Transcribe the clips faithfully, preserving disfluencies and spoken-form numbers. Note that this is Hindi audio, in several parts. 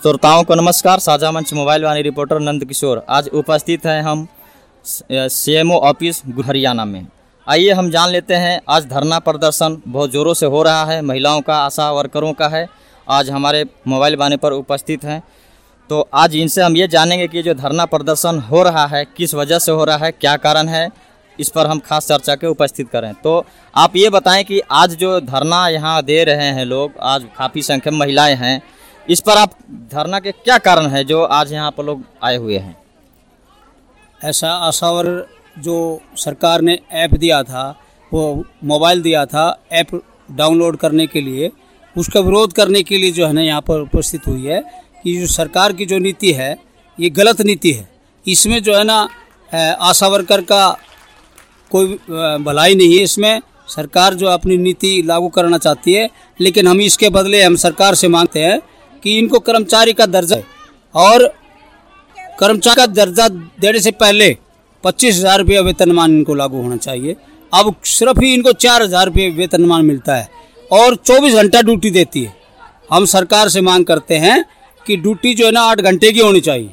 श्रोताओं को नमस्कार। साझा मंच मोबाइल वाणी रिपोर्टर नंद किशोर आज उपस्थित हैं हम सीएमओ ऑफिस हरियाणा में। आइए हम जान लेते हैं। आज धरना प्रदर्शन बहुत ज़ोरों से हो रहा है, महिलाओं का, आशा वर्करों का है। आज हमारे मोबाइल वाणी पर उपस्थित हैं, तो आज इनसे हम ये जानेंगे कि जो धरना प्रदर्शन हो रहा है किस वजह से हो रहा है, क्या कारण है, इस पर हम खास चर्चा के उपस्थित करें। तो आप ये बताएं कि आज जो धरना यहाँ दे रहे हैं लोग, आज काफ़ी संख्या में महिलाएं हैं, इस पर आप धरना के क्या कारण है जो आज यहाँ पर लोग आए हुए हैं? ऐसा आशावर जो सरकार ने ऐप दिया था, वो मोबाइल दिया था ऐप डाउनलोड करने के लिए, उसका विरोध करने के लिए जो है ना यहाँ पर उपस्थित हुई है कि जो सरकार की जो नीति है ये गलत नीति है। इसमें जो है ना आशा वर्कर का कोई भलाई नहीं है। इसमें सरकार जो अपनी नीति लागू करना चाहती है, लेकिन हम इसके बदले हम सरकार से मांगते हैं कि इनको कर्मचारी का दर्जा और कर्मचारी का दर्जा देने से पहले पच्चीस हज़ार रुपये वेतनमान इनको लागू होना चाहिए। अब सिर्फ ही इनको चार हज़ार रुपये वेतनमान मिलता है और चौबीस घंटा ड्यूटी देती है। हम सरकार से मांग करते हैं कि ड्यूटी जो है ना आठ घंटे की होनी चाहिए।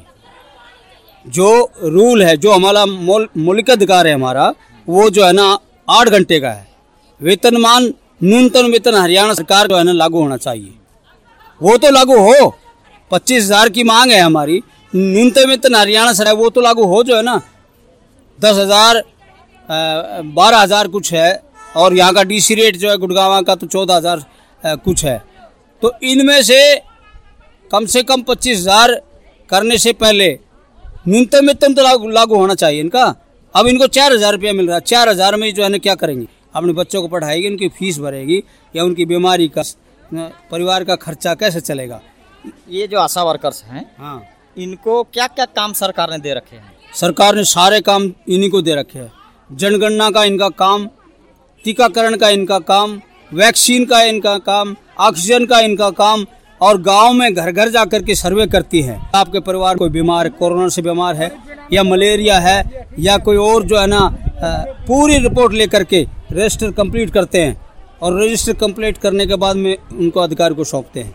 जो रूल है, जो हमारा मौलिक अधिकार है हमारा, वो जो है ना आठ घंटे का है। वेतनमान न्यूनतम वेतन हरियाणा सरकार जो है ना लागू होना चाहिए, वो तो लागू हो। पच्चीस हज़ार की मांग है हमारी, न्यूनतम वेतन हरियाणा सरकार वो तो लागू हो। जो है ना दस हज़ार बारह हज़ार कुछ है, और यहाँ का डीसी रेट जो है गुड़गांव का तो चौदह हज़ार कुछ है। तो इनमें से कम से कम पच्चीस हज़ार करने से पहले न्यूनतम वेतन तो लागू लागू होना चाहिए इनका। अब इनको चार हज़ार रुपया मिल रहा है। चार हज़ार में जो है ना क्या करेंगी? अपने बच्चों को पढ़ाएगी, उनकी फीस भरेगी, या उनकी बीमारी का परिवार का खर्चा कैसे चलेगा? ये जो आशा वर्कर्स हैं, हाँ, इनको क्या क्या काम सरकार ने दे रखे हैं? सरकार ने सारे काम इन्हीं को दे रखे हैं। जनगणना का इनका काम, टीकाकरण का इनका काम, वैक्सीन का इनका काम, ऑक्सीजन का इनका काम, और गांव में घर घर जाकर के सर्वे करती है। आपके परिवार कोई बीमार, कोरोना से बीमार है या मलेरिया है या कोई और जो है ना, पूरी रिपोर्ट लेकर के रजिस्टर कंप्लीट करते हैं, और रजिस्टर कंप्लीट करने के बाद में उनको अधिकारी को सौंपते हैं।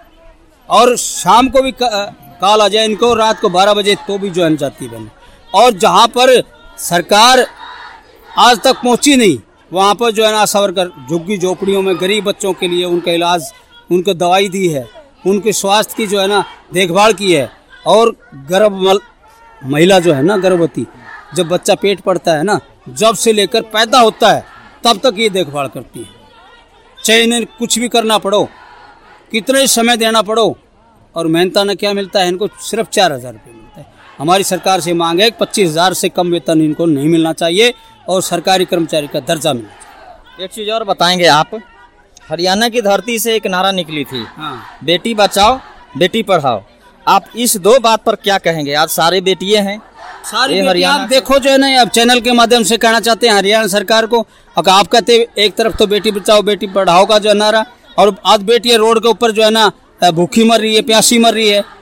और शाम को भी कॉल आ जाए इनको, रात को बारह बजे, तो भी जो है जाती है बहन। और जहाँ पर सरकार आज तक पहुँची नहीं, वहाँ पर जो है ना आशा वर्कर झुग्गी झोपड़ियों में गरीब बच्चों के लिए उनका इलाज, उनको दवाई दी है, उनके स्वास्थ्य की जो है ना देखभाल की है। और गर्भ महिला जो है ना, गर्भवती, जब बच्चा पेट पड़ता है ना, जब से लेकर पैदा होता है तब तक ये देखभाल करती है। चाहे इन्हें कुछ भी करना पड़ो, कितने समय देना पड़ो, और मेहनताना क्या मिलता है इनको? सिर्फ चार हज़ार रुपये मिलता है। हमारी सरकार से मांग है पच्चीस हज़ार से कम वेतन इनको नहीं मिलना चाहिए और सरकारी कर्मचारी का दर्जा मिलना चाहिए। एक चीज़ और बताएंगे आप, हरियाणा की धरती से एक नारा निकली थी, हाँ, बेटी बचाओ बेटी पढ़ाओ। आप इस दो बात पर क्या कहेंगे? आज सारे बेटियां हैं, सारी हरियाणा देखो जो है ना, अब चैनल के माध्यम से कहना चाहते हैं हरियाणा सरकार को। अगर आप कहते एक तरफ तो बेटी बचाओ बेटी पढ़ाओ का जो नारा, और आज बेटियां रोड के ऊपर जो है ना भूखी मर रही है, प्यासी मर रही है।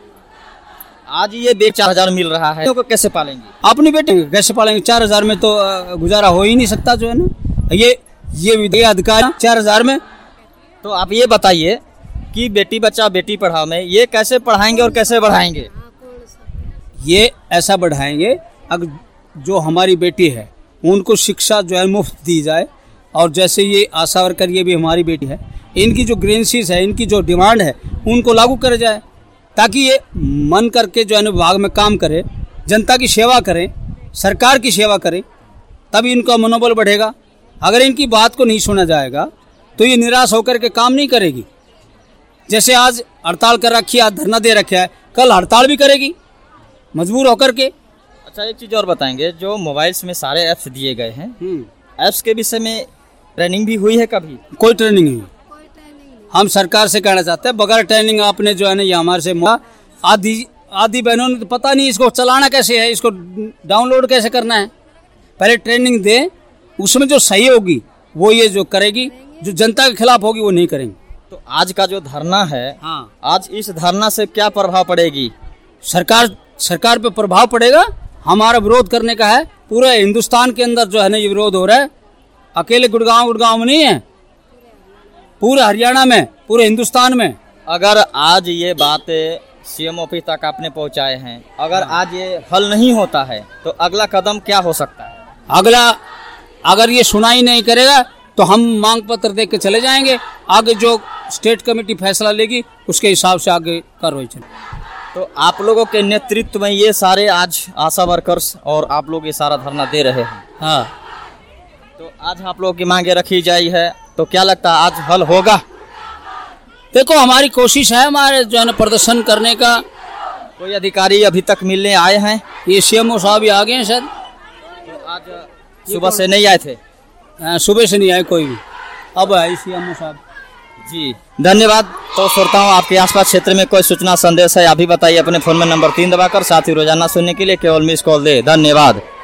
आज ये बेटी चार हजार मिल रहा है, तो कैसे पालेंगे? अपनी बेटी कैसे पालेंगे? चार हजार में तो गुजारा हो ही नहीं सकता जो है ना। ये ये अधिकार चार हजार में। तो आप ये बताइए कि बेटी बचाओ बेटी पढ़ाओ में ये कैसे पढ़ाएंगे और कैसे बढ़ाएंगे? ये ऐसा बढ़ाएंगे, अगर जो हमारी बेटी है उनको शिक्षा जो है मुफ्त दी जाए, और जैसे ये आशा वर्कर, ये भी हमारी बेटी है, इनकी जो ग्रेंसीज है, इनकी जो डिमांड है, उनको लागू करे जाए, ताकि ये मन करके जो है ना विभाग में काम करे, जनता की सेवा करें, सरकार की सेवा करें, तभी इनका मनोबल बढ़ेगा। अगर इनकी बात को नहीं सुना जाएगा तो ये निराश होकर के काम नहीं करेगी। जैसे आज हड़ताल कर रखी है, आज धरना दे रखा है, कल हड़ताल भी करेगी मजबूर होकर के। अच्छा, एक चीज़ और बताएंगे, जो मोबाइल्स में सारे ऐप्स दिए गए हैं, ऐप्स के विषय में ट्रेनिंग भी हुई है कभी? कोई ट्रेनिंग नहीं। हम सरकार से कहना चाहते हैं, बगैर ट्रेनिंग आपने जो है ना, ये हमारे से आधी आधी बहनों ने तो पता नहीं इसको चलाना कैसे है, इसको डाउनलोड कैसे करना है। पहले ट्रेनिंग दे, उसमें जो सही होगी वो ये जो करेगी, जो जनता के खिलाफ होगी वो नहीं करेंगे। तो आज का जो धरना है, हाँ, आज इस धरना से क्या प्रभाव पड़ेगी? सरकार सरकार पे प्रभाव पड़ेगा। हमारा विरोध करने का है, पूरे हिंदुस्तान के अंदर जो है ना ये विरोध हो रहा है। अकेले गुड़गांव गुड़गांव में नहीं है, पूरे हरियाणा में, पूरे हिंदुस्तान में। अगर आज ये बात सीएम ऑफिस तक आपने पहुंचाए हैं। अगर आज ये हल नहीं होता है तो अगला कदम क्या हो सकता है? अगला अगर ये सुनाई नहीं करेगा तो हम मांग पत्र दे के चले जाएंगे। आगे जो स्टेट कमेटी फैसला लेगी उसके हिसाब से आगे कार्रवाई चलेगी। तो आप लोगों के नेतृत्व में ये सारे आज आशा वर्कर्स और आप लोग ये सारा धरना दे रहे हैं। हाँ, तो आज आप लोगों की मांगे रखी जाई है, तो क्या लगता है आज हल होगा? देखो हमारी कोशिश है हमारे जो है ना प्रदर्शन करने का। कोई अधिकारी अभी तक मिलने आए हैं? ये सीएमओ साहब ही आ गए हैं सर। तो आज सुबह से नहीं आए थे? हाँ, सुबह से नहीं आए कोई भी, अब आए सीएमओ साहब। जी धन्यवाद। तो श्रोताओं, आपके आसपास क्षेत्र में कोई सूचना संदेश है अभी बताइए अपने फोन में नंबर तीन दबाकर। साथ ही रोजाना सुनने के लिए केवल मिस कॉल दे। धन्यवाद।